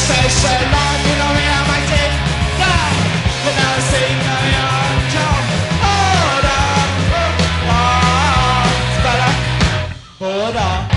Say so long, you know me, I'm my dick. Yeah, you never see me on Joe. Hold on, it's better. Hold on.